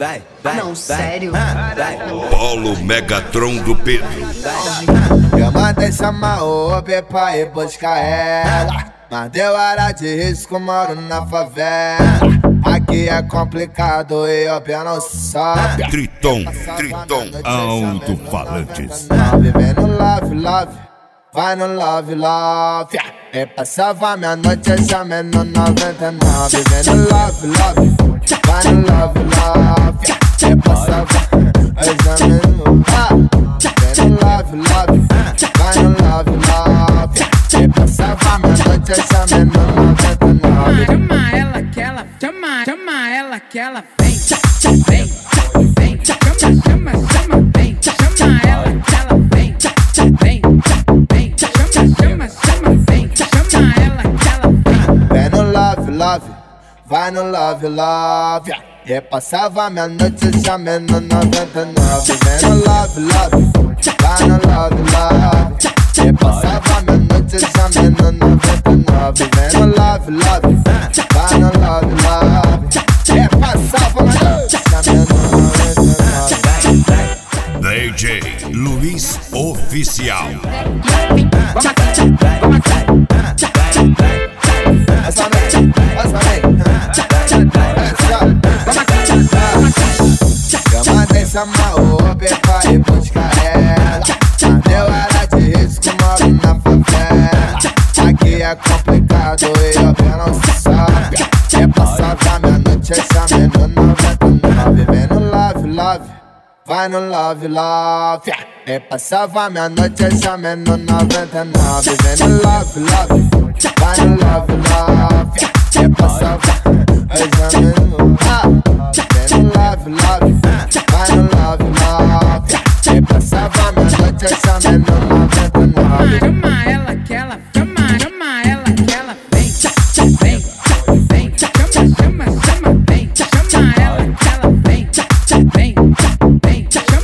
Não, sério. Polo Megatron do Pedro. Eu mandei chamar o Uber pra ir buscar ela, mas deu área de risco, moro na favela. Aqui é complicado e o pé não sobe. Triton Alto-Falantes. Vivendo love, love, vai no love, love. E passava minha noite exame no 99. Vivendo love, love, vai no love, love. E passava exame no vivendo love, love, vai no love, love. E passava minha noite exame no 99. Chama ela que ela, chama ela que ela vem, vem, vem, chama ela que ela vem, vem, vem, chama ela que ela vem. Vem no love, love, vai no love, love. E passava minha noite exame no 99. Vem no love, love, vai no love, love. E passava minha noite exame no 99. Vem no love, love, vai no love, love. E passava minha noite exame no 99. DJ Luiz Oficial. Eu mandei chamar o Uber pra ir buscar ela, mas deu área de risco, moro na favela. Aqui é complicado e o pé não sobe. É passava minha noite exame no 99. Vem no love, love, vai no love, love. E passava minha noite exame no 99. Vem no love, love, vai no love, love. E passava exame no vem no love, love, vai no love, love. E passava minha noite exame no 99. Chama ela que ela, chama ela que ela vem, vem, vem, chama ela que ela vem, vem, vem, chama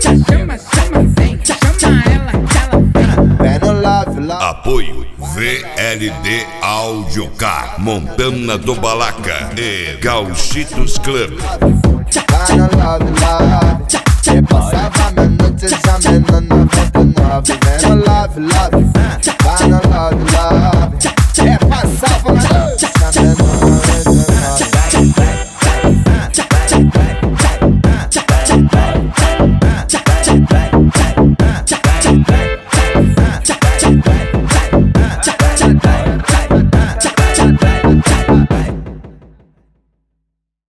ela que ela vem. Vem no love, love. Apoio VLD Audio Car, Montana do Balaca e Gauchitos Club. Vai no love, love. E passava minha noite exame no 99. Vem no love, love,